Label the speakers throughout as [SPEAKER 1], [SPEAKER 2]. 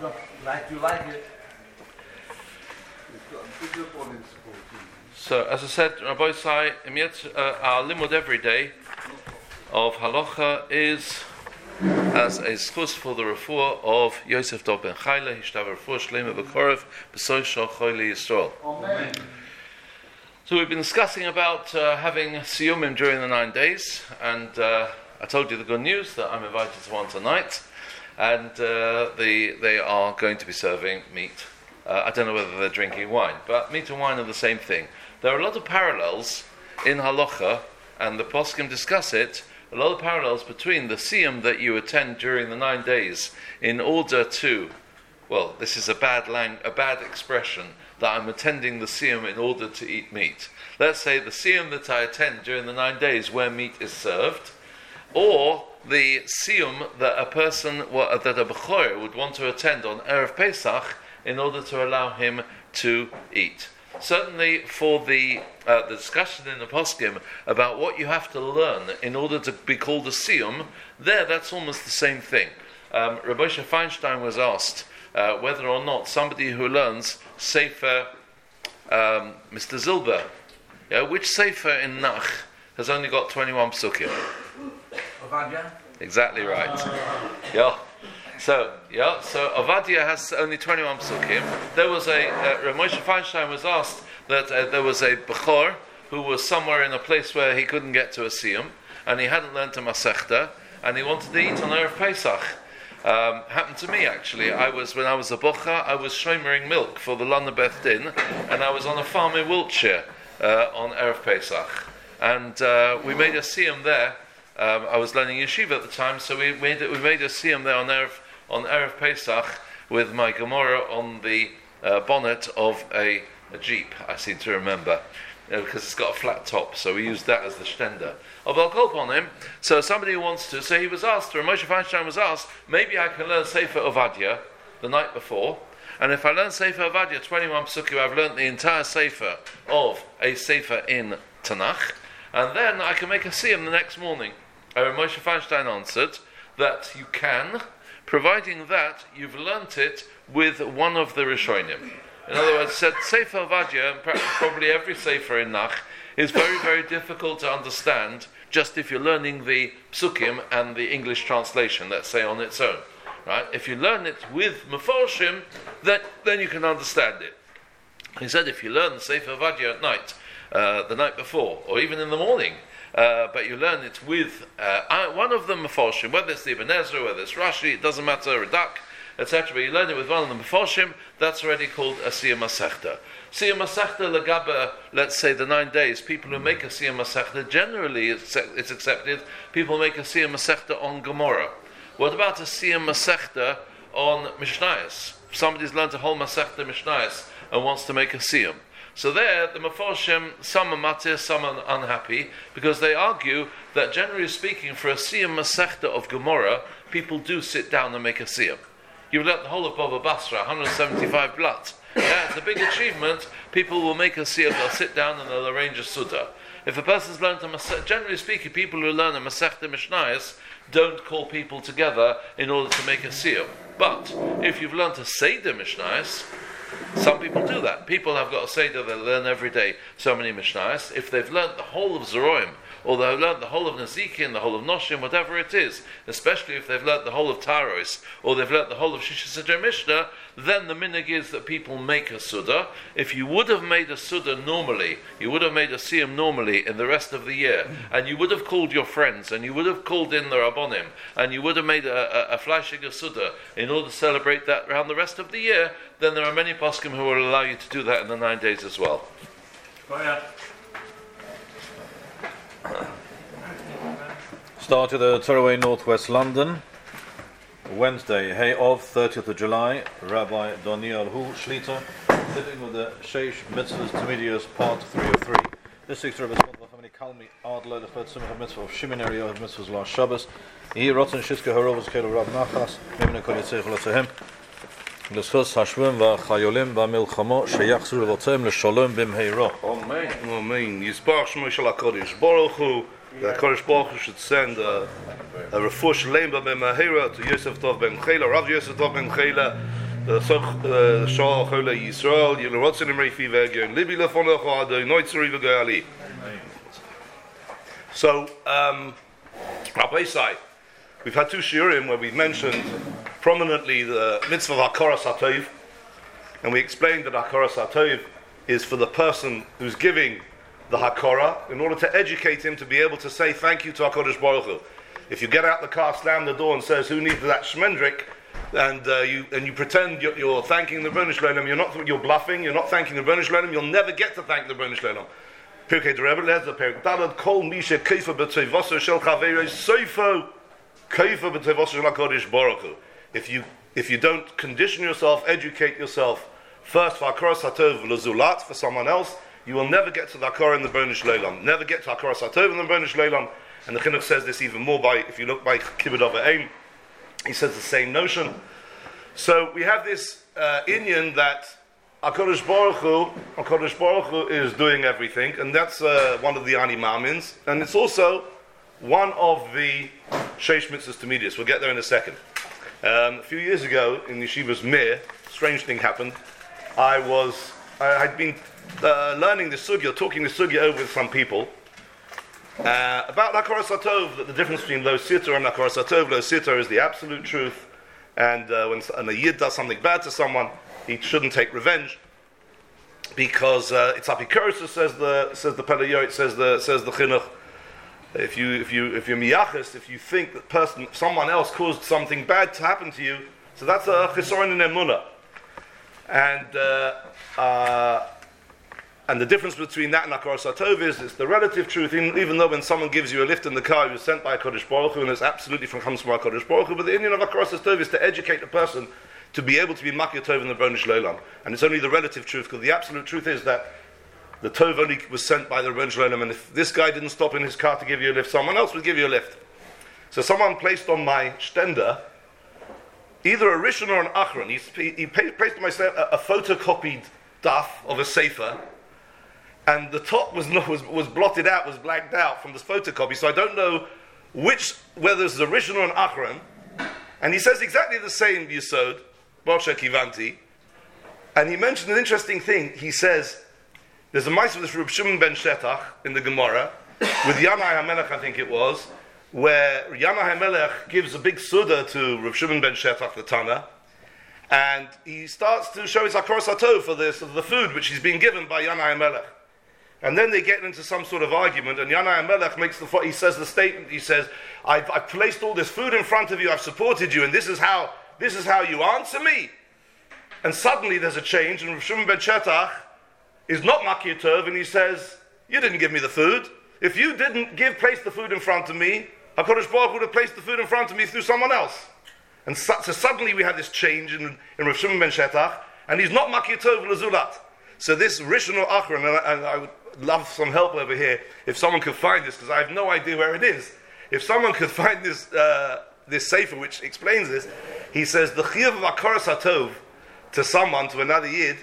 [SPEAKER 1] Do you like it?
[SPEAKER 2] So, as I said, Rabbi Sai, our limud every day of halacha is as a schus for the refuah of Yosef Dov ben Chayla, Hishtav refuah shlema b'korev b'soy shal choyle Yisrael.
[SPEAKER 1] Amen.
[SPEAKER 2] So we've been discussing about having siyumim during the 9 days, and I told you the good news that I'm invited to one tonight, and they are going to be serving meat. I don't know whether they're drinking wine, but meat and wine are the same thing. There are a lot of parallels in halacha, and the poskim discuss it, a lot of parallels between the siyum that you attend during the 9 days in order to, well, this is a bad expression, that I'm attending the siyum in order to eat meat. Let's say the siyum that I attend during the 9 days where meat is served, or the siyum that a bechor would want to attend on Erev Pesach in order to allow him to eat. Certainly for the discussion in the poskim about what you have to learn in order to be called a siyum, that's almost the same thing. Rabbi Moshe Feinstein was asked whether or not somebody who learns Sefer, Mr. Zilber, which Sefer in Nach has only got 21 psukim?
[SPEAKER 1] Ovadia?
[SPEAKER 2] Exactly right. So Ovadia has only 21 psukim. There was Rabbi Moshe Feinstein was asked that there was a bechor who was somewhere in a place where he couldn't get to a siyum, and he hadn't learned a masechta, and he wanted to eat on Erev Pesach. Happened to me actually. When I was a bocha, I was shomering milk for the London Beth Din, and I was on a farm in Wiltshire on Erev Pesach, and we made a siyum there. I was learning yeshiva at the time, so we made a siyum there on Erev Pesach with my Gemara on the bonnet of a Jeep, I seem to remember, because it's got a flat top, so we used that as the shtender. I'll call upon him. So somebody who wants to, so he was asked, or Moshe Feinstein was asked, maybe I can learn Sefer Ovadia the night before, and if I learn Sefer Ovadia 21 psukim, I've learned the entire Sefer of a Sefer in Tanakh, and then I can make a siyum the next morning. Moshe Feinstein answered that you can, providing that you've learnt it with one of the Rishonim. In other words, said Sefer Ovadia, and probably every Sefer in Nach, is very, very difficult to understand just if you're learning the psukim and the English translation, let's say, on its own. Right? If you learn it with Meforshim, then you can understand it. He said if you learn the Sefer Ovadia at night, the night before, or even in the morning, but you learn it with one of the Meforshim, whether it's the Ibn Ezra, whether it's Rashi, it doesn't matter, Radak, etc. But you learn it with one of the Meforshim, that's already called a Siyum Masechta. Siyum Masechta Lagaba, let's say the 9 days, people who make a Siyum Masechta, generally it's accepted, people make a Siyum Masechta on Gemara. What about a Siyum Masechta on Mishnayos? Somebody's learned a whole Masechta Mishnayos and wants to make a Siyum. So there, the Meforshim, some are matir, some are unhappy, because they argue that generally speaking, for a Siyum Masechta of Gemara, people do sit down and make a Siyum. You've learnt the whole of Baba Basra, 175 blat. Yeah, it's a big achievement. People will make a siyum, they'll sit down and they'll arrange a suda. If a person's learnt a Masechta, generally speaking, people who learn a Masechta Mishnayos don't call people together in order to make a siyum. But if you've learnt a Seder Mishnayos, some people do that. People have got a Seder, they learn every day so many Mishnayos. If they've learnt the whole of Zeroim, or they've learnt the whole of Nezikin, the whole of Noshim, whatever it is, especially if they've learnt the whole of Taros, or they've learnt the whole of Shisha Sedr Mishnah, then the minhag is that people make a Suda. If you would have made a Suda normally, you would have made a Siyum normally in the rest of the year, and you would have called your friends, and you would have called in the Rabbonim, and you would have made a Fleishiger Suda in order to celebrate that around the rest of the year, then there are many poskim who will allow you to do that in the 9 days as well.
[SPEAKER 3] Started at Torroway, Northwest London, Wednesday, Hay of 30th of July, Rabbi Daniel Hu Shlita, sitting with the Sheish Mitzvahs Tamidias, part 3 of 3. This week's Rabbi Hamani Kalmi Adler, the third Simcha Mitzvah of Shiminary of Mitzvahs last Shabbos. He Rotten Shiska Harovas Kelo Rab Nachas, Mimna Kolitzech to him. L'schus hashvim v'chayolim v'milchamo sheyachzru l'votem l'shalom b'mheira.
[SPEAKER 4] Amen. Amen. Yisbarach Shemo Shel HaKadosh Baruch Hu. The HaKadosh Baruch Hu should send a refuah shalem b'mheira to Yosef Dov ben Chayla, Rav Yosef Dov ben Chayla, Shah Chole Yisrael, Yelorotzen Imreifi Vegon, Libi Lefonecha, the Noitzeri Vegali. So, Rabbi Sai, we've had two shiurim where we've mentioned prominently the mitzvah of Hakara Satov, and we explained that Hakara Satov is for the person who's giving the Hakara in order to educate him to be able to say thank you to HaKadosh Baruch Hu. If you get out the car, slam the door and says, who needs that shmendrik? And you pretend you're thanking the Rebbeinu Shalom, you're bluffing, you're not thanking the Rebbeinu Shalom, you'll never get to thank the Rebbeinu Shalom. Pirkei Rebbe Lezer, Perek Dalad, Kol Misha Keifa B'Tzevoso Shel Chaveiro Soifo Keifa B'Tzevoso Shel HaKadosh Baruch Hu. If you don't condition yourself, educate yourself first for Hakara Satov L'Zulat, for someone else, you will never get to the Hakara in the Rebbeinu Shalom. Never get to Hakara Satov in the Rebbeinu Shalom. And the Chinuch says this even more if you look by Kibbud Ava'im, he says the same notion. So we have this inyan that HaKadosh Baruch Hu is doing everything, and that's one of the Ani Mamins, and it's also one of the Sheish Mitzvahs Tamidis. We'll get there in a second. A few years ago in Yeshiva's Mir, strange thing happened. I'd been learning the sugya, talking the sugya over with some people, about Hakara Satov, that the difference between Lo Sitter and Hakara Satov. Lo Sitter is the absolute truth, and when a Yid does something bad to someone, he shouldn't take revenge, because it's apikoros, says the Peleyoit, says the Chinuch. If you're miyachis, if you think that someone else caused something bad to happen to you, so that's a chisoron in emunah, and the difference between that and Hakara Satov is it's the relative truth. Even though when someone gives you a lift in the car, you're sent by HaKadosh Baruch Hu, and it's absolutely comes from HaKadosh Baruch Hu. But the inyan of Hakara Satov is to educate a person to be able to be Makir Tov in the Rebbeinu Shalom. And it's only the relative truth, because the absolute truth is that the Tov only was sent by the Rebbeinu Shalom, and if this guy didn't stop in his car to give you a lift, someone else would give you a lift. So someone placed on my stender either a Rishon or an Achron. He placed on my stender a photocopied daf of a sefer, and the top was blotted out, was blanked out from this photocopy, so I don't know whether it's a Rishon or an Achron. And he says exactly the same Yesod, Barsha Kivanti, and he mentioned an interesting thing. He says, there's a mice of this Reb Shimon ben Shetach in the Gemara, with Yanai HaMelech, I think it was, where Yanai HaMelech gives a big Suda to Reb Shimon ben Shetach, the Tana, and he starts to show his Hakara Satov for the food which he's been given by Yanai HaMelech. And then they get into some sort of argument, and Yanai HaMelech he says the statement, he says, I've placed all this food in front of you, I've supported you, and this is how you answer me. And suddenly there's a change, and Reb Shimon ben Shetach is not Makir Tov, and he says, you didn't give me the food. If you didn't place the food in front of me, HaKadosh Baruch would have placed the food in front of me through someone else. And so suddenly we have this change in Reb Shimon ben Shetach, and he's not Makir Tov l'zulat. So this Rishon or Achron, and I would love some help over here, if someone could find this, because I have no idea where it is. If someone could find this sefer which explains this, he says the chiyuv of Hakara Satov to someone, to another Yid,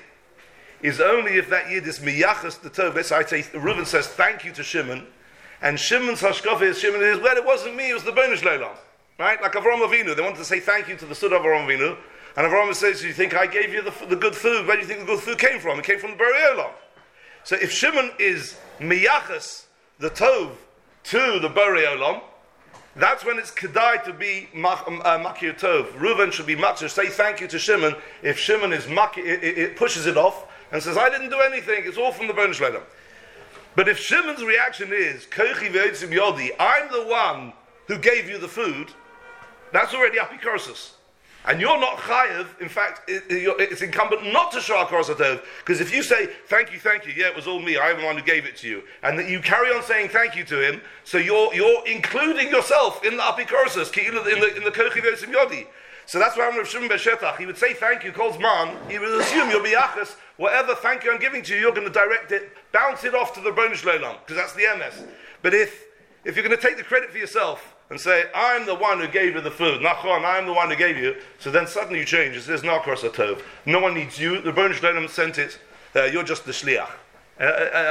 [SPEAKER 4] is only if that Yid is miyachas the Tov. Let's say Reuven says thank you to Shimon, and Shimon's hashkafa is, well, it wasn't me, it was the Rebbeinu Shalom. Right? Like Avraham Avinu, they wanted to say thank you to the Sud of Avraham Avinu, and Avraham says, you think I gave you the good food? Where do you think the good food came from? It came from the Borei Olam. So if Shimon is miyachas the Tov to the Borei Olam, that's when it's kedai to be makir tov. Reuven should be makir, say thank you to Shimon. If Shimon is makir, it pushes it off and says, I didn't do anything, it's all from the Rebbeinu Shalom. But if Shimon's reaction is, kochi v'yotzim yodi, I'm the one who gave you the food, that's already apikoros. And you're not chayev. In fact, it's incumbent not to show Hakara Satov, because if you say thank you, yeah, it was all me, I'm the one who gave it to you, and that you carry on saying thank you to him, so you're including yourself in the apikoros, in the kochi v'yotzim yodi. So that's why Reb Shimon ben Shetach, he would say thank you, calls man, he would assume you'll be achas, whatever thank you I'm giving to you, you're going to direct it, bounce it off to the Rebbeinu Shalom, because that's the MS. But if you're going to take the credit for yourself and say, I'm the one who gave you the food, Nachon, I'm the one who gave you, so then suddenly you change. It says, no Hakara Satov. No one needs you. The Rebbeinu Shalom sent it. You're just the shliach.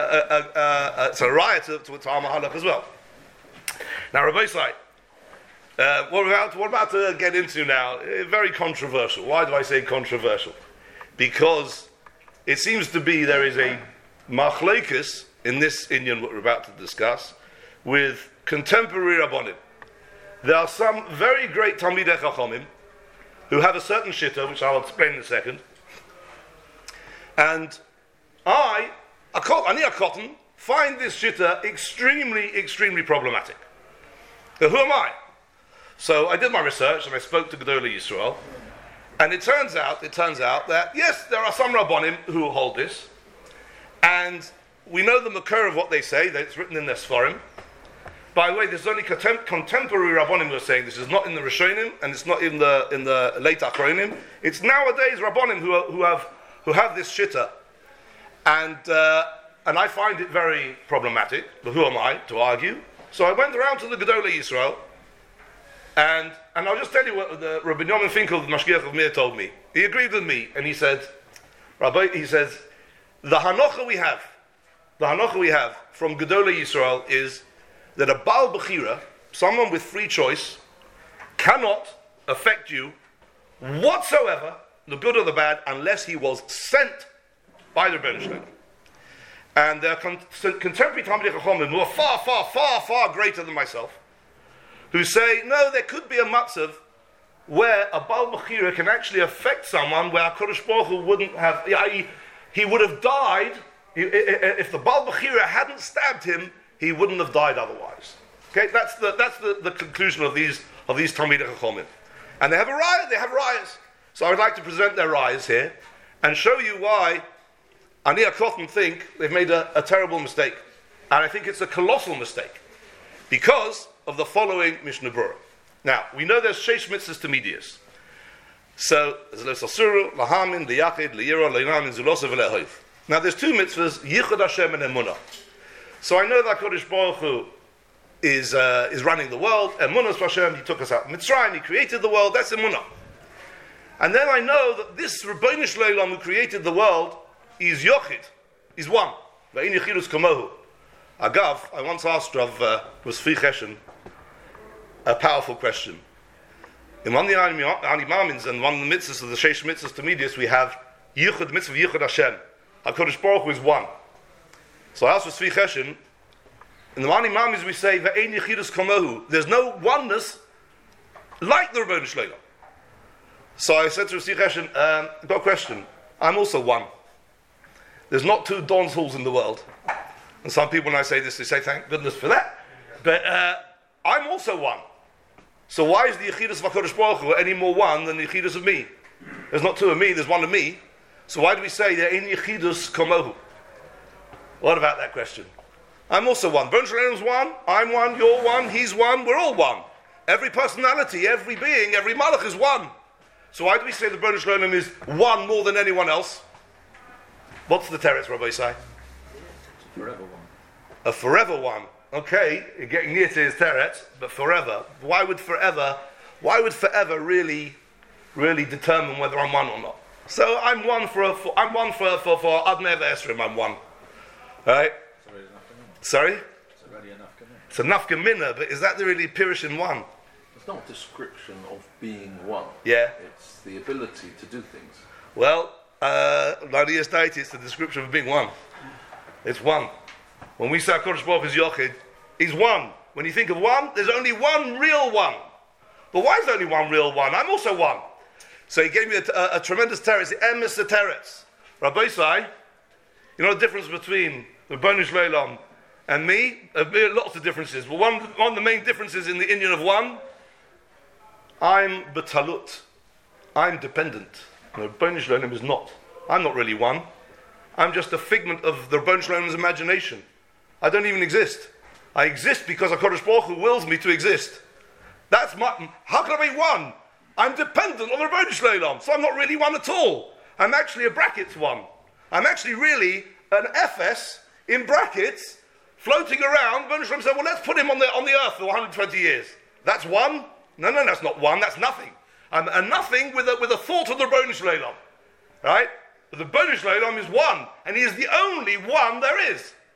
[SPEAKER 4] It's a riot to our mahalach as well. Now, Rabbi Sai, What we're about to get into now, very controversial. Why do I say controversial? Because it seems to be there is a machlekes in this Indian what we're about to discuss with contemporary Rabbonim. There are some very great Talmidei Chachamim who have a certain shitta, which I'll explain in a second. And Ani a cotton, find this shitta extremely, extremely problematic. Now, who am I? So I did my research and I spoke to Gedolei Yisrael, and it turns out that yes, there are some Rabbonim who hold this, and we know the makor of what they say, that it's written in their Sfarim. By the way, there's only contemporary Rabbonim who are saying this is not in the Rishonim, and it's not in the late Achronim. It's nowadays Rabbonim who have this shitta, and I find it very problematic. But who am I to argue? So I went around to the Gedolei Yisrael, and I'll just tell you what the Rabbi Yomin Finkel, the Mashgiach of Mir, told me. He agreed with me, and he said, Rabbi, he says, the hanocha we have from Gedolei Yisrael is that a Baal Bechira, someone with free choice, cannot affect you whatsoever, the good or the bad, unless he was sent by the Rebbeinu Shalom. And there are contemporary Talmidei Chachamim who are far, far, far, far greater than myself, who say, no, there could be a matzav where a Baal Bechira can actually affect someone where HaKadosh Baruch Hu wouldn't have, he would have died, if the Baal Bechira hadn't stabbed him, he wouldn't have died otherwise. Okay, that's the conclusion of these Talmidei Chachamim. And they have rayas. So I would like to present their rayas here and show you why Ani HaKotan think they've made a terrible mistake. And I think it's a colossal mistake because of the following Mishnah Berurah. Now, we know there's Sheish Mitzvahs Tamidius. So, there's L'Sasuru, L'Hamin, L'Yachid, L'Yira, L'Inamin, Zulosav, L'Hoif. Now, there's two mitzvahs, Yichud Hashem and Emunah. So I know that HaKadosh Baruch Hu is running the world. Emunah Hashem, He took us out of Mitzrayim, He created the world, that's Emunah. And then I know that this Rebbeinu Shalom who created the world is Yochid, is one. Ve'in Yechidus Kamohu. Agav, I once asked Rav Svi Cheshen a powerful question. In one of the Ani Mamins and one of the mitzvahs of the Sheish Mitzvahs Tamidius, we have Yichud, mitzvah Yichud Hashem. HaKadosh Baruch Hu is one. So I asked for Svi Cheshen, in the Ani Mamins we say, Ve'ein Yechidus Kamohu. There's no oneness like the Rebbeinu Shalom. So I said to Svi Cheshen, I've got a question. I'm also one. There's not two Don's halls in the world. And some people, when I say this, they say, thank goodness for that. But I'm also one. So why is the Yechidus of HaKadosh Baruch Hu any more one than the Yechidus of me? There's not two of me, there's one of me. So why do we say there ain't Yechidus Kamohu? What about that question? I'm also one. Rebbeinu Shalom is one, I'm one, you're one, he's one, we're all one. Every personality, every being, every malach is one. So why do we say the Rebbeinu Shalom is one more than anyone else? What's the teretz, Rabbi Isai?
[SPEAKER 3] Forever one.
[SPEAKER 4] A forever one. Okay, you're getting near to his teretz, but forever. Why would forever really determine whether I'm one or not? So I'm one for Adnei Esrim, I'm one. Right? Sorry?
[SPEAKER 3] It's already enough commitment.
[SPEAKER 4] It's enough gemina, but is that the really Pirish in one?
[SPEAKER 5] It's not a description of being one.
[SPEAKER 4] Yeah.
[SPEAKER 5] It's the ability to do things.
[SPEAKER 4] Well, Larias Daiti, it's the description of being one. It's one. When we say HaKadosh Baruch Hu is Yochid, he's one. When you think of one, there's only one real one. But why is there only one real one? I'm also one. So he gave me a tremendous teretz, the emes teretz. Rabbi Isai, you know the difference between the Rebbeinu Shalom and me? Lots of differences. But one of the main differences in the Indian of one, I'm betalut. I'm dependent. The Rebbeinu Shalom is not. I'm not really one. I'm just a figment of the Rebbeinu Shalom's imagination. I don't even exist. I exist because HaKadosh Baruch Hu wills me to exist. That's my... How can I be one? I'm dependent on the Rebbeinu Shalom, so I'm not really one at all. I'm actually a brackets one. I'm actually really an FS in brackets floating around. Rebbeinu Shalom said, well, let's put him on the earth for 120 years. That's one? No, that's not one. That's nothing. I'm a nothing with a thought of the Rebbeinu Shalom. Right? But the Rebbeinu Shalom is one, and he is the only one there is.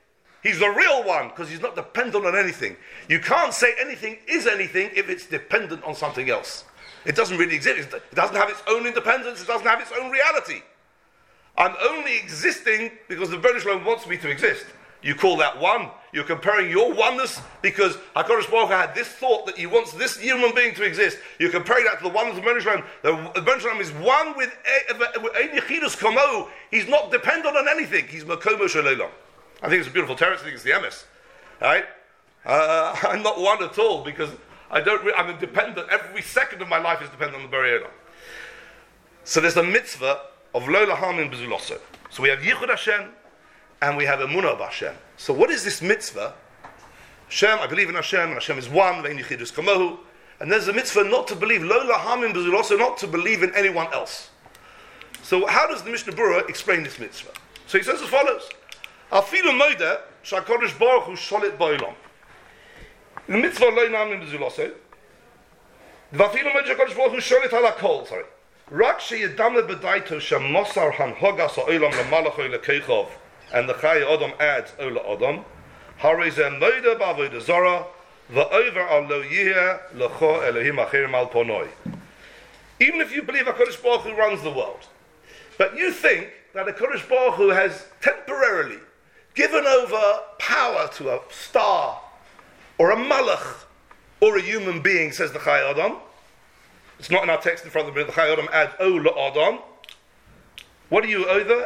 [SPEAKER 4] He's the real one because he's not dependent on anything. You can't say anything is anything if it's dependent on something else. It doesn't really exist. It doesn't have its own independence. It doesn't have its own reality. I'm only existing because the Rebbeinu Shalom wants me to exist. You call that one. You're comparing your oneness because HaKadosh Baruch Hu had this thought that he wants this human being to exist. You're comparing that to the oneness of the Rebbeinu Shalom. The Rebbeinu Shalom is one with Ein Yechidus Komo. He's not dependent on anything. He's Makomo Shel. I think it's a beautiful terrace. I think it's the emes. Right? I'm not one at all because I'm independent. Every second of my life is dependent on the Borei Olam. So there's a mitzvah of Lo Lahamin B'Zuloso. So we have Yichud Hashem and we have Emunah Hashem. So what is this mitzvah? Hashem, I believe in Hashem, and Hashem is one, Ve'en Yichidus Kamohu. And there's a mitzvah not to believe, Lo Lahamin B'Zuloso, not to believe in anyone else. So how does the Mishnah Berurah explain this mitzvah? So he says as follows. Afilu Moida, Sha'Kodesh Baruch Hu Sholit Ba'olam. The mitzvah Lo Lahamin B'Zuloso. V'afilu Moida Sha'Kodesh Baruch Hu Sholit Al HaKol, sorry. Rak sheyedame b'daito shemosar hanhogas ha'olam l'malachoi l'keichov, and the Chai Adam adds Ola Adam, harei zeh moida b'avodah zara, v'over al lo yiheh l'cho Elohim achirim al ponoi. Even if you believe HaKadosh Baruch Hu runs the world, but you think that HaKadosh Baruch Hu has temporarily given over power to a star, or a malach, or a human being, says the Chai Adam. It's not in our text in front of me. The Chai Adam adds Ola Adam. What are you over?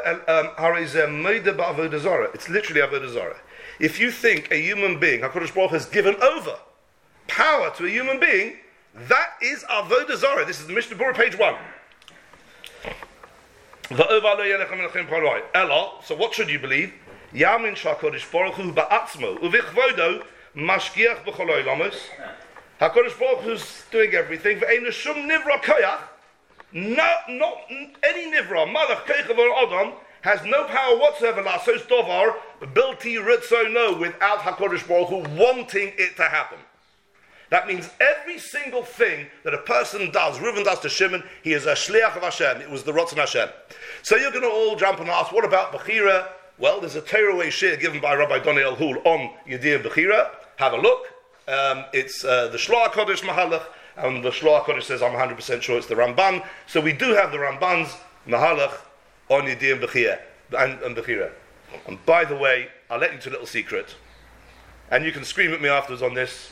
[SPEAKER 4] It's literally Avodah Zarah. If you think a human being, HaKadosh Baruch has given over power to a human being, that is Avodah Zarah. This is the Mishnah Berurah, page 1. So what should you believe? Yamin HaKadosh Baruch Hu ba'atzmo uvichvodo mashgiach b'chol oilamos. HaKadosh Baruch Hu's doing everything. V'einu shum nivra koyach. Not any nivra, malach keichav or adam, has no power whatsoever, la'asos dovar, bilti ritzo no, without HaKadosh Baruch Hu wanting it to happen. That means every single thing that a person does, Reuven does to Shimon, he is a shliach of Hashem. It was the Ratzon Hashem. So you're going to all jump and ask, what about Bechira? Well, there's a Torah shir given by Rabbi Daniel Hul on Yediyah Bechira. Have a look. It's the Shloah HaKodesh Mahalach, and the Shloah HaKodesh says, I'm 100% sure it's the Ramban. So we do have the Ramban's Mahalach on Yediyah Bechira. And Bechira. And by the way, I'll let you into a little secret. And you can scream at me afterwards on this.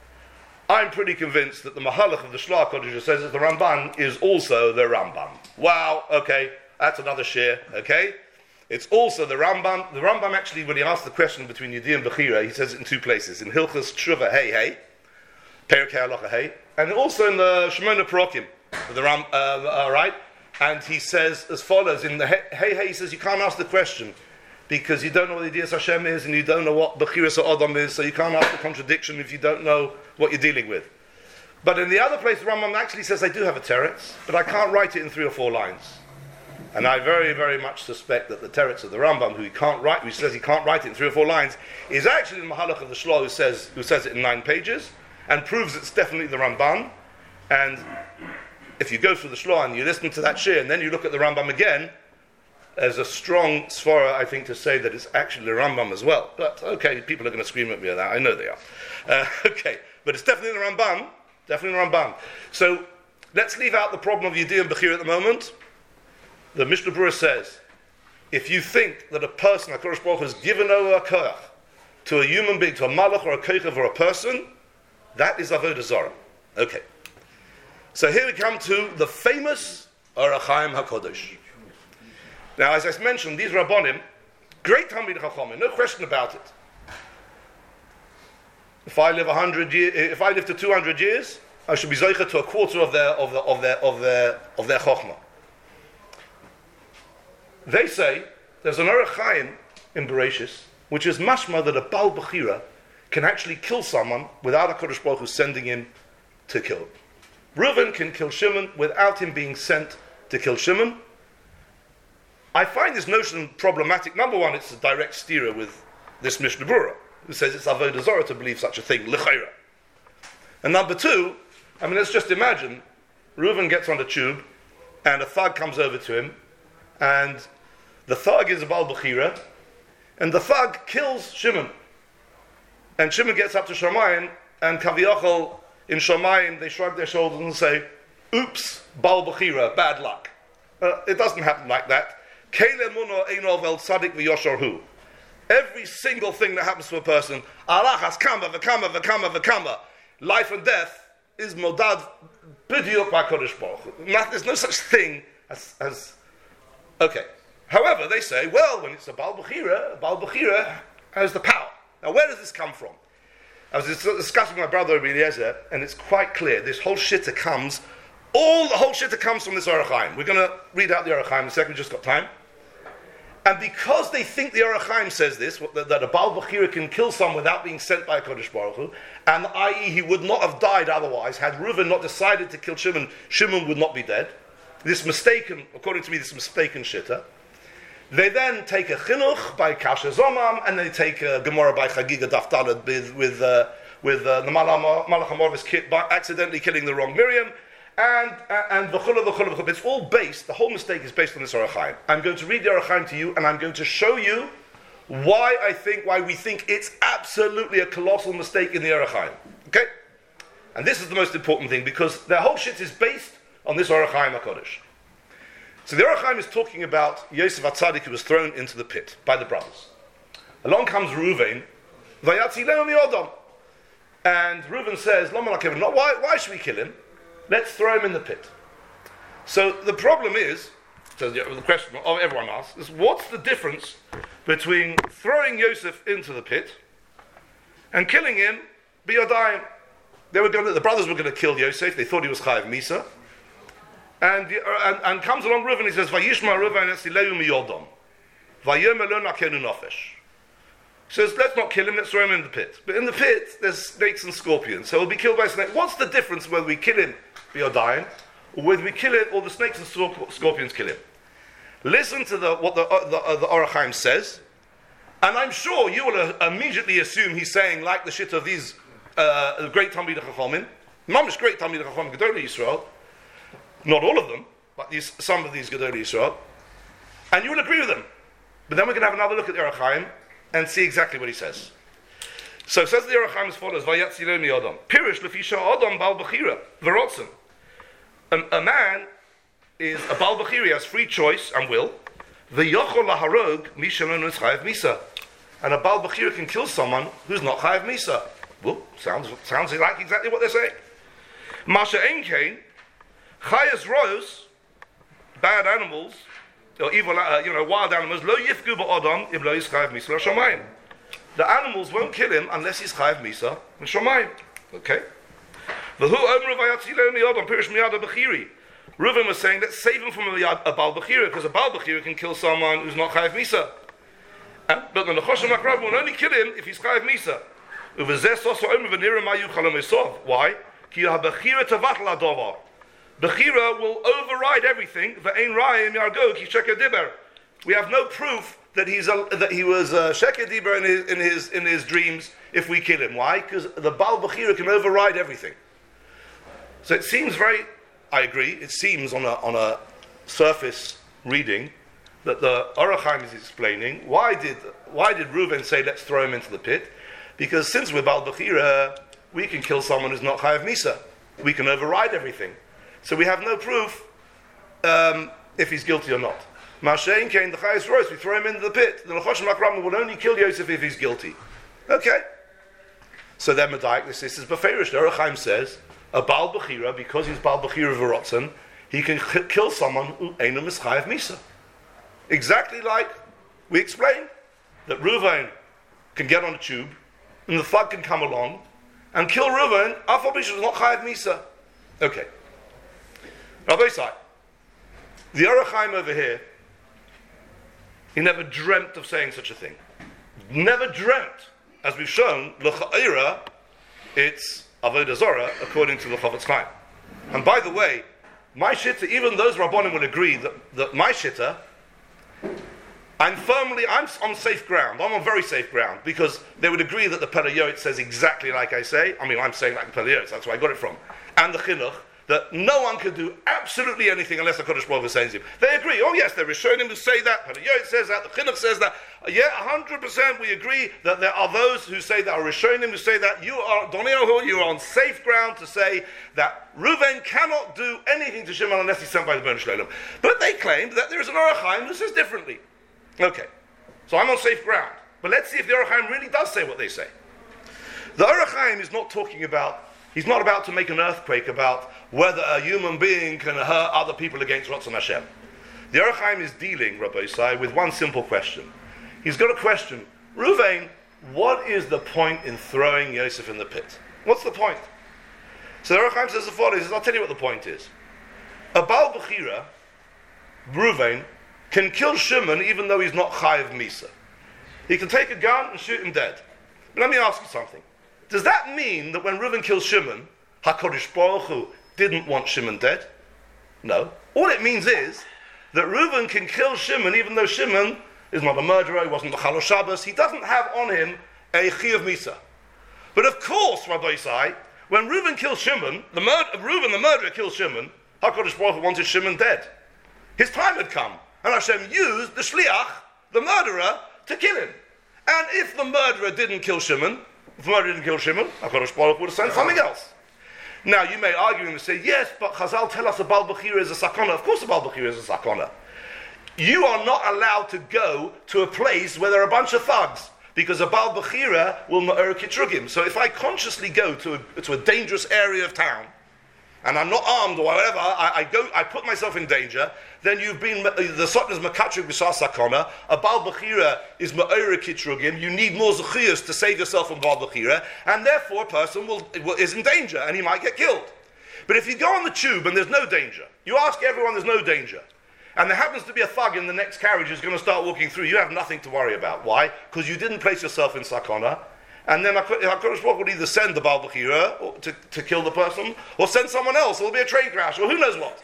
[SPEAKER 4] I'm pretty convinced that the Mahalach of the Shloah HaKodesh says that the Ramban is also the Rambam. Wow, okay, that's another shir, okay? It's also the Rambam. The Rambam actually, when he asked the question between Yediyah and Bechira, he says it in two places. In Hilchas Tshuva Hey, Perek Halacha Hey, and also in the Shemona Parokim, the right? And he says as follows, in the Hey, he says you can't ask the question because you don't know what the Yediyas Hashem is and you don't know what Bechiras Adam is, so you can't ask the contradiction if you don't know what you're dealing with. But in the other place, the Rambam actually says I do have a teretz, but I can't write it in 3 or 4 lines. And I very, very much suspect that the teretz of the Rambam, who says he can't write it in 3 or 4 lines, is actually the Mahalach of the Shloah who says it in 9 pages, and proves it's definitely the Ramban. And if you go through the Shloah and you listen to that shir, and then you look at the Rambam again, there's a strong svara, I think, to say that it's actually the Rambam as well. But okay, people are going to scream at me at that. I know they are. Okay, but it's definitely the Ramban. Definitely the Ramban. So let's leave out the problem of Yediyah and Bechira at the moment. The Mishnah Berurah says, if you think that a person, HaKadosh Baruch Hu, has given over a koach to a human being, to a malach or a koach or a person, that is Avodah Zarah. Okay. So here we come to the famous Orach Chaim HaKadosh. Now, as I mentioned, these Rabbonim, great Talmid Chachamim, no question about it. If I live 100 years, if I live to 200 years, I should be zeicha to a quarter of their chokhmah. They say there's an Orach Chaim in Bereshis, which is mashma that a Baal Bechira can actually kill someone without a HaKadosh Baruch Hu sending him to kill him. Reuven can kill Shimon without him being sent to kill Shimon. I find this notion problematic. Number one, it's a direct steerer with this Mishnah Berurah, who says it's Avodah Zarah to believe such a thing, l'chayra. And number two, let's just imagine, Reuven gets on the tube, and a thug comes over to him, and the thug is a Baal Bechira, And the thug kills Shimon. And Shimon gets up to Shamayim, and Kaviyachol in Shamayim, they shrug their shoulders and say, oops, Baal Bechira, bad luck. It doesn't happen like that. Kele muno einov el tzadik v'yoshar hu. Every single thing that happens to a person, alachas kama v'kama v'kama v'kama, life and death, is modad b'diuk b'HaKadosh Baruch Hu. There's no such thing as okay. However, they say, well, when it's a Baal Bechira has the power. Now, where does this come from? I was discussing with my brother Rabbi Eliezer, and it's quite clear. This whole shitta comes, the whole shitta comes from this Orach Chaim. We're going to read out the Orach Chaim in a second, we've just got time. And because they think the Orach Chaim says this, that a Baal Bechira can kill someone without being sent by HaKadosh Baruch Hu, and i.e. he would not have died otherwise, had Reuven not decided to kill Shimon, Shimon would not be dead. This mistaken, according to me, this mistaken shitta. They then take a chinuch by Kasha Zomam, and they take a Gemara by Chagiga Daf Daled with the Malach HaMorvis kid by accidentally killing the wrong Miriam, and v'chula. It's all based, the whole mistake is based on this Orach Chaim. I'm going to read the Orach Chaim to you, and I'm going to show you why we think it's absolutely a colossal mistake in the Orach Chaim. Okay? And this is the most important thing, because their whole shit is based on this Orach Chaim HaKodesh. So the Orach Chaim is talking about Yosef HaTzadik who was thrown into the pit by the brothers. Along comes Reuven, Vayatzilenu mi'odam. And Reuven says, why should we kill him? Let's throw him in the pit. So the problem is, so the question of everyone asks, is what's the difference between throwing Yosef into the pit and killing him biyadayim? The brothers were going to kill Yosef, they thought he was Chayav Misa. And comes along Reuven, he says, Vayishma Reuven etzileu miyodam. Vayomer lo nakenu nafesh. He says, let's not kill him, let's throw him in the pit. But in the pit, there's snakes and scorpions, so he'll be killed by snakes. What's the difference whether we kill him, biyadayim, or whether we kill him, or the snakes and scorpions kill him? Listen to what the Orach Chaim says, and I'm sure you will immediately assume he's saying, like the shit of these great Talmidei Chachamim, mamish great Talmidei Chachamim, Gedolei Yisrael, not all of them, but some of these Gedolei Yisrael, and you will agree with them. But then we're going to have another look at the Orach Chaim and see exactly what he says. So it says the Orach Chaim as follows: Vayatzilenu mi'odam. Pirish lefisha adam Baal Bechira v'rotzen. A man is a Baal Bechira, he has free choice and will. V'yochol laharog mi she'lo chayav misa. And a Baal Bechira can kill someone who's not chayav misa. Well, sounds like exactly what they're saying. Masha ein kain. Chayas roos, bad animals, or evil, wild animals, lo yifgu ba'adam if lo is chayav misa l'shamayim. The animals won't kill him unless he's chayav misa l'shamayim. Okay. V'hu omru vayatzilenu mi'adam pirish miyada bechiri. Reuven was saying, let's save him from a Baal Bechira, because a Baal Bechira can kill someone who's not chayav misa. But the Nechoshem HaKrav will only kill him if he's chayav misa. Uvezeh soso omru v'nira ma yuchal ha'mesov. Why? Ki ha'bechira tevatel ha'davar. Bechira will override everything. We have no proof that he was Sheker Diber in his dreams if we kill him. Why? Because the Baal Bechira can override everything. So it seems I agree, it seems on a surface reading that the Orach Chaim is explaining why did Reuven say let's throw him into the pit? Because since we're Baal Bechira, we can kill someone who's not Chayav Misa. We can override everything. So we have no proof if he's guilty or not. Mashein came the Chayes Rosh, we throw him into the pit. The Nechoshem HaKrav will only kill Yosef if he's guilty. Okay. So then Medayik, this is Beferish. The Orach Chaim says, a Baal Bechira, because he's Baal Bechira V'rotzen, he can kill someone who Einam is Chayav Misa. Exactly like we explained, that Reuven can get on a tube, and the thug can come along, and kill Reuven, Afal Bishop is not Chayav Misa. Okay. Rabbi Isai, the Orach Chaim over here, he never dreamt of saying such a thing. Never dreamt. As we've shown, L'cha'ira, it's Avodah Zorah, according to the Chofetz Chaim. And by the way, my shitta, even those Rabbonim will agree that my shitta, I'm on safe ground. I'm on very safe ground, because they would agree that the Periyot says exactly like I say. I mean, I'm saying like the Periyot, that's where I got it from. And the Chinuch, that no one can do absolutely anything unless the Kodesh Baruch Hu says him. They agree. Oh yes, there are Rishonim who say that. Yoel says that. The Chinuch says that. Yeah, 100% we agree that there are those who say that, are Rishonim who say that. You are on safe ground to say that Reuven cannot do anything to Shimon unless he's sent by the Bnei Shloim. But they claim that there is an Orach Chaim who says differently. Okay, so I'm on safe ground. But let's see if the Orach Chaim really does say what they say. The Orach Chaim is not talking about. He's not about to make an earthquake about whether a human being can hurt other people against Ratzon Hashem. The Orach Chaim is dealing, Rabbi Yisai, with one simple question. He's got a question. Reuven, what is the point in throwing Yosef in the pit? What's the point? So the Orach Chaim says the following. He says, I'll tell you what the point is. A Baal Bechira, Reuven, can kill Shimon even though he's not Chayiv Misa. He can take a gun and shoot him dead. But let me ask you something. Does that mean that when Reuven kills Shimon, HaKadosh Baruch Hu didn't want Shimon dead? No. All it means is that Reuven can kill Shimon even though Shimon is not a murderer, he wasn't a Chalosh Shabbos, he doesn't have on him a Chiyuv Misa. But of course, Rabbi Yisai, when Reuven kills Shimon, Reuven the murderer kills Shimon, HaKadosh Baruch Hu wanted Shimon dead. His time had come, and Hashem used the Shliach, the murderer, to kill him. And if the murderer didn't kill Shimon, HaKadosh Baruch Hu would have sent something else. Now, you may argue and say, yes, but Chazal tell us a Baal Bechira is a sakona. Of course a Baal Bechira is a sakona. You are not allowed to go to a place where there are a bunch of thugs, because a Baal Bechira will ma'or kitrugim. So if I consciously go to a dangerous area of town, and I'm not armed or whatever, I put myself in danger, then you've been, the Sotn is Makatrik B'Shas Sakona, a Baal Bechira is Ma'ora Kitrugim, you need more Zechiyas to save yourself from Baal Bechira, and therefore a person is in danger, and he might get killed. But if you go on the tube and there's no danger, you ask everyone there's no danger, and there happens to be a thug in the next carriage who's going to start walking through, you have nothing to worry about. Why? Because you didn't place yourself in Sakona, and then HaKadosh Baruch Hu would either send the Baal Bechira to kill the person, or send someone else, or there'll be a train crash, or who knows what.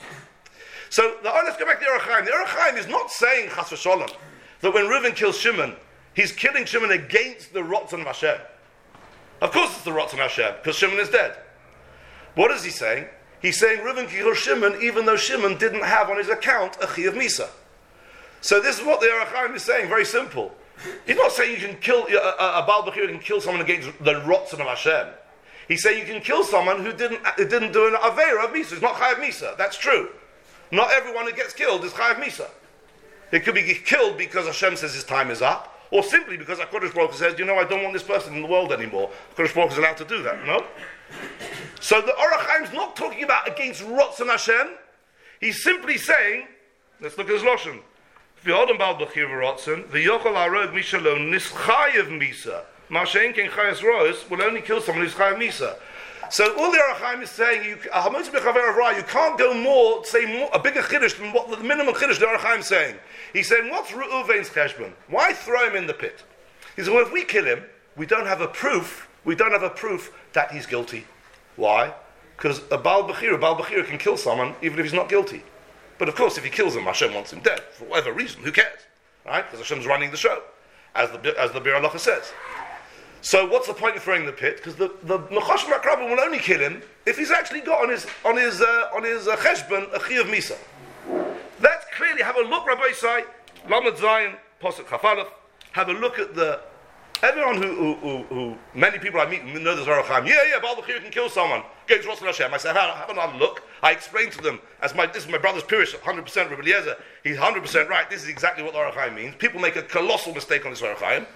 [SPEAKER 4] So let's go back to the Orach Chaim. The Orach Chaim is not saying, Chas v'sholom, that when Reuven kills Shimon, he's killing Shimon against the Ratzon of Hashem. Of course it's the Ratzon of Hashem, because Shimon is dead. What is he saying? He's saying Reuven killed Shimon even though Shimon didn't have on his account a Chiyuv Misa. So this is what the Orach Chaim is saying, very simple. He's not saying you can kill, a Baal Bechira can kill someone against the Ratzon of Hashem. He's saying you can kill someone who didn't do an Aveira of Misa. It's not Chayav Misa. That's true. Not everyone who gets killed is Chayav Misa. It could be killed because Hashem says his time is up, or simply because HaKadosh Baruch Hu says, I don't want this person in the world anymore. HaKadosh Baruch Hu is allowed to do that, no? So the Orach Chaim is not talking about against Ratzon Hashem. He's simply saying, let's look at his Lashon. V'odem Baal Bechira v'Ratzon, v'yochol harog mishalo nischayev misa. Ma'ashein ken chayas rois will only kill someone who's chayav misa. So all the Orach Chaim is saying, you can't go say a bigger chiddush than what the minimum chiddush the Orach Chaim is saying. He's saying, what's Reuven's cheshbon? Why throw him in the pit? He said, well, if we kill him, we don't have a proof that he's guilty. Why? Because a Baal Bechira can kill someone even if he's not guilty. But of course, if he kills him, Hashem wants him dead for whatever reason. Who cares, right? Because Hashem's running the show, as the Bir Halacha says. So, what's the point of throwing the pit? Because the Nechashim HaKrabim will only kill him if he's actually got on his cheshbon a Chiyuv Misa. Let's clearly have a look, Rabbi Yisai, Lamed Zayin, Posuk Chafalef. Have a look at everyone who many people I meet know there's Orach Chaim. Yeah, Baal Bechira can kill someone against Ratzon Hashem. I say, have another look. I explain to them, this is my brother's Pirish, 100% Rabbi Eliezer. He's 100% right. This is exactly what the Orach Chaim means. People make a colossal mistake on this Orach Chaim.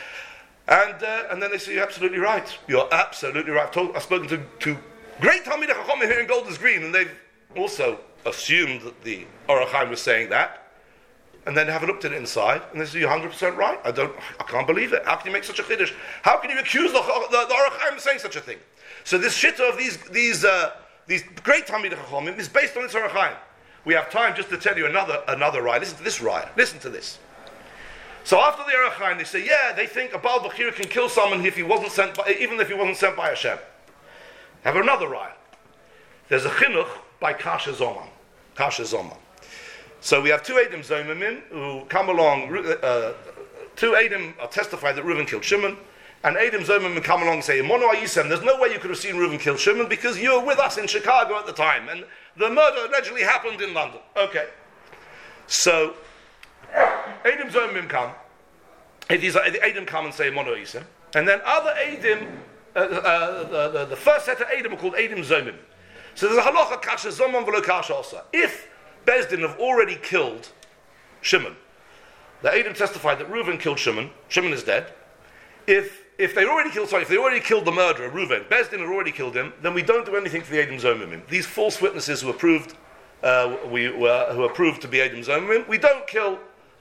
[SPEAKER 4] And then they say, you're absolutely right. You're absolutely right. I've spoken to great Talmidei Chachamim here in Golders Green, and they've also assumed that the Orach Chaim was saying that. And then haven't looked at it inside, and they say, you're 100% right. I can't believe it. How can you make such a chiddush? How can you accuse the Orach Chaim of saying such a thing? So this shitta of these great Talmidei Chachamim is based on this Orach Chaim. We have time just to tell you another raya. Listen to this raya. Listen to this. So after the Orach Chaim, they say, they think a Baal Bechira can kill someone even if he wasn't sent by Hashem. Have another raya. There's a chinuch by Kasha Zoman. So we have two Eidim Zomimim who come along. Two Eidim are testified that Reuven killed Shimon, and Edom Zomim come along and say, Mono Ayisem, there's no way you could have seen Reuven kill Shimon because you were with us in Chicago at the time, and the murder allegedly happened in London. Okay. So, Edom Zomim come, Edom come and say, Mono Ayisem, and then other Edom, the first set of Edom are called Edom Zomim. So there's a halacha kasha zomam v'lo kasha osa. If Bezdin have already killed Shimon, the Edom testified that Reuven killed Shimon. Shimon is dead. If they already killed the murderer, Reuven, Bezdin had already killed him, then we don't do anything for the Edom Zomimim. These false witnesses who are proved, who are proved to be Edom Zomimim, we don't kill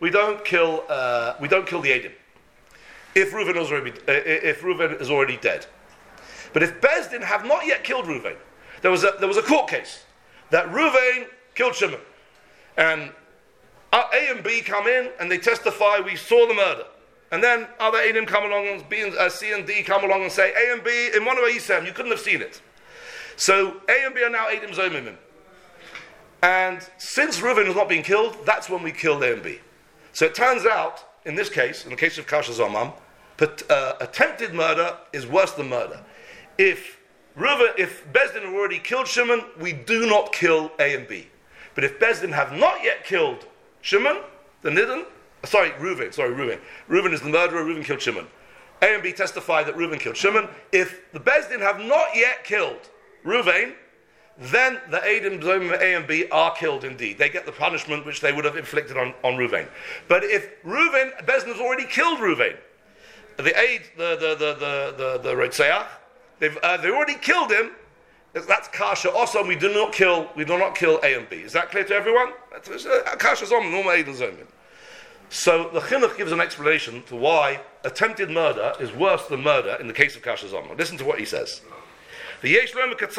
[SPEAKER 4] the Edom. If Reuven is already dead. But if Bezdin have not yet killed Reuven, there was a court case that Reuven killed Shimon, and A and B come in and they testify we saw the murder, and then other Edom come along and C and D come along and say A and B in Mono Ayisem, you couldn't have seen it. So A and B are now Edom Zomimim, and since Reuven was not being killed, that's when we killed A and B. So it turns out, in this case, in the case of Kasha Zomam, attempted murder is worse than murder. If Bezdin have already killed Shimon, we do not kill A and B. But if Bezdin have not yet killed Shimon, the Nidden, Reuven. Reuven is the murderer, Reuven killed Shimon. A and B testify that Reuven killed Shimon. If the Bezdin have not yet killed Reuven, then the Edom Zomim A and B are killed indeed. They get the punishment which they would have inflicted on Reuven. But if Bezdin has already killed Reuven, the Rotzeach, they've already killed him. That's kasha. Also, we do not kill A and B. Is that clear to everyone? Kasha zom, normal Edom Zomim. So the Chinuch gives an explanation to why attempted murder is worse than murder in the case of kasha zom. Listen to what he says. There's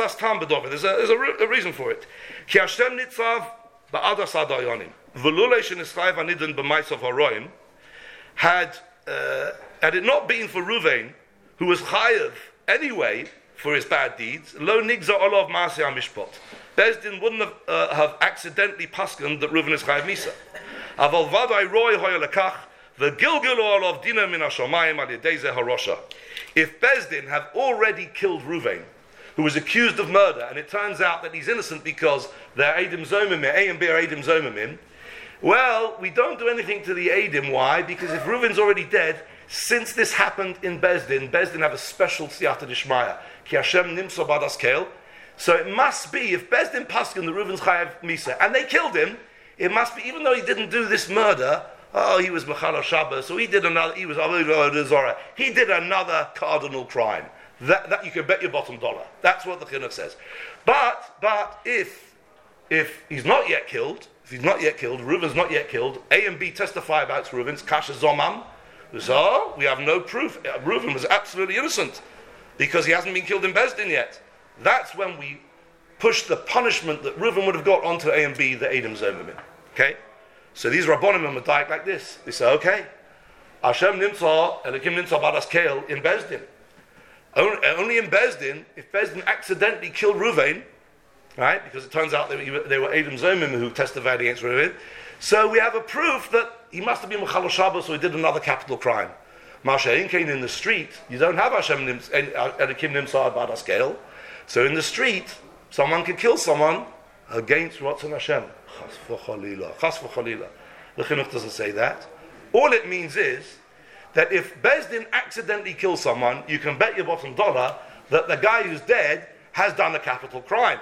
[SPEAKER 4] a reason for it. Ki Hashem nitzav ba'adas hadayanim v'lulei shenischayv hanidin b'maisav haroim. Had it not been for Reuven, who was chayav anyway for his bad deeds, lo nigza olav maaseh hamishpot. Bezdin wouldn't have accidentally paskened that Reuven is chayav misa. Aval vaday roi hoya lekach v'gilgil olav dina min hashamayim al yedei zeh harosha. If Bezdin have already killed Reuven, who was accused of murder, and it turns out that he's innocent because they're Edom Zomimim, A and B are Edom Zomimim, well, we don't do anything to the Edom. Why? Because if Reuven's already dead, since this happened in Bezdin have a special siyata d'shmaya. Ki Hashem nimso badas kel. So it must be, if Bezdin paskin the Reuven's chayav misa, and they killed him, it must be, even though he didn't do this murder, he was Mechal Shabbos, so he did another cardinal crime. That you can bet your bottom dollar. That's what the Chinuch says. But if he's not yet killed, Reuven's not yet killed, A and B testify about Reuven's kasha zomam. So we have no proof. Reuven was absolutely innocent because he hasn't been killed in Bezdin yet. That's when we push the punishment that Reuven would have got onto A and B, the Edom Zomimim. Okay? So these Rabbonim are medayik like this. They say, okay, Hashem nimtza, Elokim nimtza badas keil in Bezdin. Only in Bezdin, if Bezdin accidentally killed Reuven, right? Because it turns out they were Edom Zomim who testified against Reuven. So we have a proof that he must have been Mechal Shabbos, so he did another capital crime. Masha Inkain in the street, you don't have Hashem Elokim nimtza badas keil. So in the street, someone can kill someone against Ratzon Hashem. Chas v'chalila. The Chinuch doesn't say that. All it means is that if Bezdin accidentally kills someone, you can bet your bottom dollar that the guy who's dead has done a capital crime.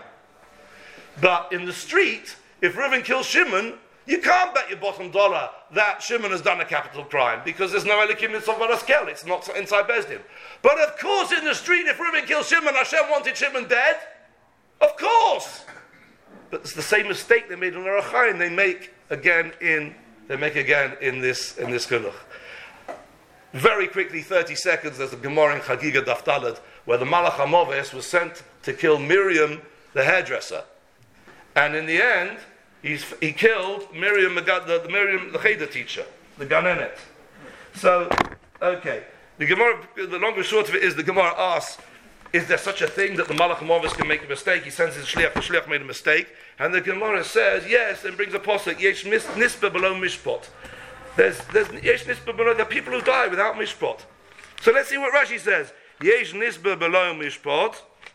[SPEAKER 4] But in the street, if Reuven kills Shimon, you can't bet your bottom dollar that Shimon has done a capital crime because there's no Elokim Nitzov Baraskel. It's not inside Bezdin. But of course, in the street, if Reuven kills Shimon, Hashem wanted Shimon dead. Of course. But it's the same mistake they made in Orach Chaim. They make again in this Chinuch. Very quickly, 30 seconds. There's a Gemara in Chagiga Daf Daled where the Malach HaMoves was sent to kill Miriam, the hairdresser, and in the end, he killed Miriam, the Cheder teacher, the Ganenet. So, okay, the Gemara. The long and short of it is the Gemara asks, is there such a thing that the Malach HaMoves can make a mistake? He sends his shliach. The shliach made a mistake, and the Gemara says yes, and brings a posuk. Yesh nispa below mishpot. There's yesh nispa below. There are people who die without mishpot. So let's see what Rashi says. Yesh nisba below mishpat.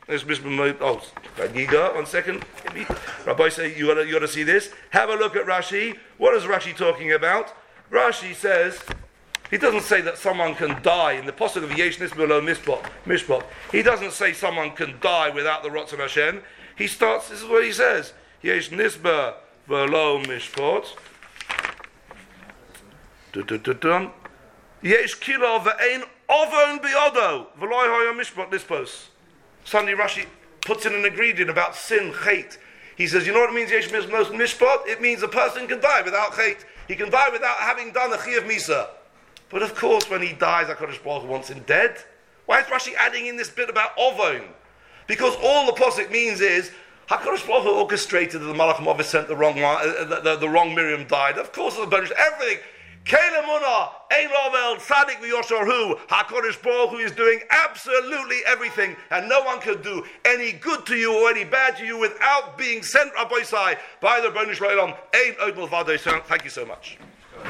[SPEAKER 4] Giga, 1 second. Rabbi say you gotta see this. Have a look at Rashi. What is Rashi talking about? Rashi says, he doesn't say that someone can die in the pasuk of Yesh nisba below mishpat. He doesn't say someone can die without the Ratzon Hashem. He starts, this is what he says. Yesh nisba below mishpat. Yesh kilo ve'ein ovon biodo v'loy hoya mishpat lispos. Suddenly Rashi puts in an ingredient about sin, chait. He says, you know what it means, yesh mishpat? It means a person can die without chait. He can die without having done a chiyuv misa. But of course, when he dies, HaKadosh Baruch Hu wants him dead. Why is Rashi adding in this bit about ovon? Because all the posuk means is, HaKadosh Baruch Hu orchestrated that the Malach Movis sent the wrong one, the wrong Miriam died. Of course, the bonus, everything. Kelemuna, Ein Lovel, Tzadik v'Yosharhu. HaKadosh Baruch Hu is doing absolutely everything, and no one can do any good to you or any bad to you without being sent, Rabbi Sai, by the Bonish Leilam. Ein Od Milvado. Thank you so much.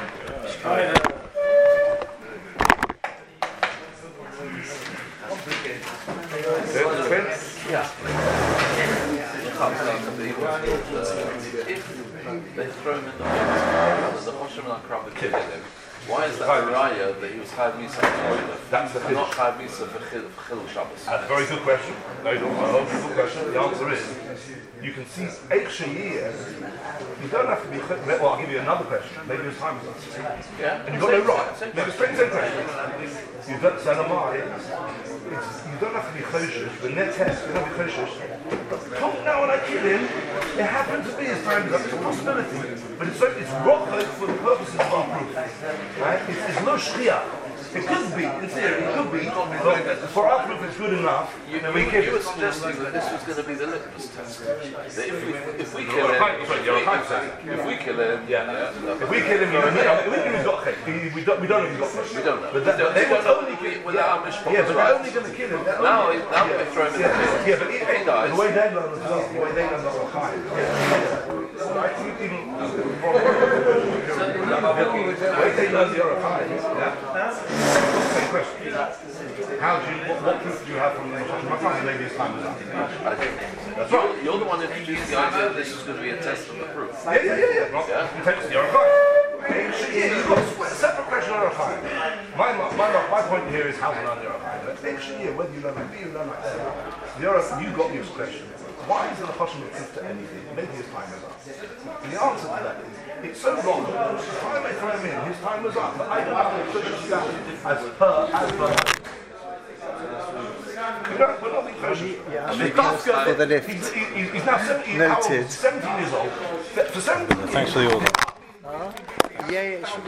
[SPEAKER 5] They throw him in the Choshev and Akrab that killed him. Why is that raya that he was Chayav Misa for not Chayav Misa for Chil Shabbos?
[SPEAKER 4] That's a very good question. Very good question. The answer is, you can see you don't have to be. Well, I'll give you another question. Maybe it's time.
[SPEAKER 5] Yeah.
[SPEAKER 4] And you've got no right. Maybe it's same question. You don't say you don't have to be choshish. The net test, you don't have to be choshish. Come now when I kill him, it happens to be his time. It's a possibility, but it's rock for the purposes of our proof. Right? It's no shchia. It could be, in theory, it could be. For our proof, it's good enough.
[SPEAKER 5] You were suggesting that this was going to be the litmus test. That if we kill him, if we kill him, he's got chayk. We don't know if he's got chayk. We don't know. But they will only kill him without mishpat. Yeah, but they're only going to kill him. Now we throw him in the field.
[SPEAKER 4] Yeah, but if he dies, the way they learn as well, the way they learn as well. Same question. What proof do you have from the Choshev? I find maybe it's time is up. That's right.
[SPEAKER 5] You're the one who introduced the idea that this is going to be a test of the proof.
[SPEAKER 4] Yeah. You're you've got a separate question on Yochai. My point here is how to learn Yochai. Whether you learn like B or learn like A, you got this question. Why is there a Choshev of proof to anything? Maybe his time is up. And the answer to that is, it's so long. If I may throw him in, his time was up. But I don't have to push that as per. We're not being kosher.
[SPEAKER 6] For the lift.
[SPEAKER 4] He's now 17
[SPEAKER 6] Noted.
[SPEAKER 4] 17 years old. For 17
[SPEAKER 3] Thanks for the order.
[SPEAKER 6] Yeah, it should be.